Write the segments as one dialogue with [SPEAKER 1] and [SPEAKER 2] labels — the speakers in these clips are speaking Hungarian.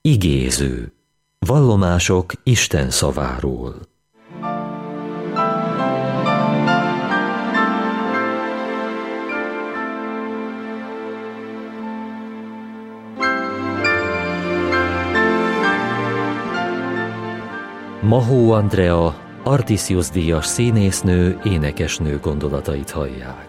[SPEAKER 1] Igéző. Vallomások Isten szaváról. Mahó Andrea, Artisius-díjas színésznő, énekesnő gondolatait hallják.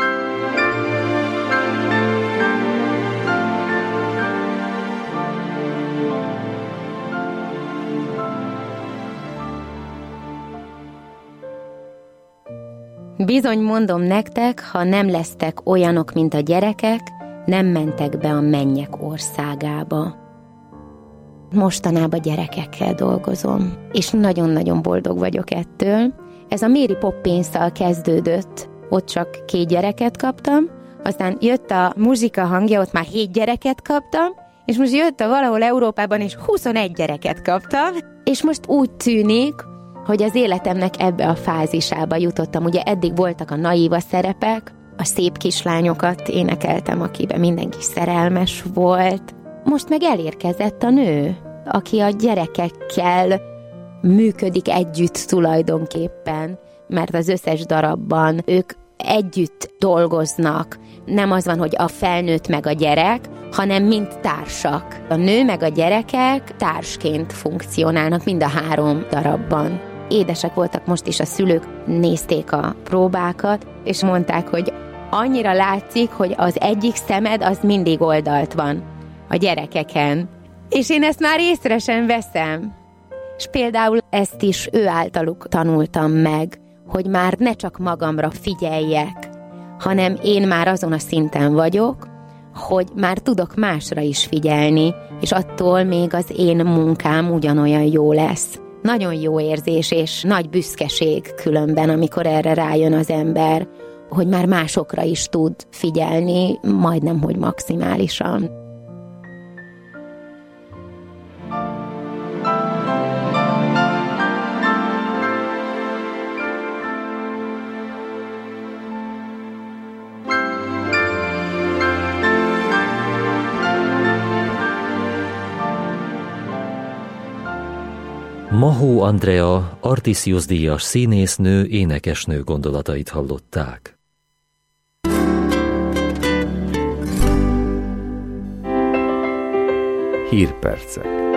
[SPEAKER 2] Bizony mondom nektek, ha nem lesztek olyanok, mint a gyerekek, nem mentek be a mennyek országába. Mostanában gyerekekkel dolgozom, és nagyon-nagyon boldog vagyok ettől. Ez a Mary Poppinsszal kezdődött, ott csak 2 gyereket kaptam, aztán jött a muzsika hangja, ott már 7 gyereket kaptam, és most jött a Valahol Európában, és 21 gyereket kaptam, és most úgy tűnik, hogy az életemnek ebbe a fázisába jutottam. Ugye eddig voltak a naíva szerepek, a szép kislányokat énekeltem, akiben mindenki szerelmes volt. Most meg elérkezett a nő, aki a gyerekekkel működik együtt tulajdonképpen, mert az összes darabban ők együtt dolgoznak. Nem az van, hogy a felnőtt meg a gyerek, hanem mind társak. A nő meg a gyerekek társként funkcionálnak mind a 3 darabban. Édesek voltak most is a szülők, nézték a próbákat, és mondták, hogy annyira látszik, hogy az egyik szemed az mindig oldalt van a gyerekeken. És én ezt már észre sem veszem. És például ezt is ő általuk tanultam meg, hogy már ne csak magamra figyeljek, hanem én már azon a szinten vagyok, hogy már tudok másra is figyelni, és attól még az én munkám ugyanolyan jó lesz. Nagyon jó érzés és nagy büszkeség különben, amikor erre rájön az ember, hogy már másokra is tud figyelni, majdnem, hogy maximálisan.
[SPEAKER 1] Mahó Andrea, Artisius-díjas színésznő, énekesnő gondolatait hallották.
[SPEAKER 3] Hírpercek.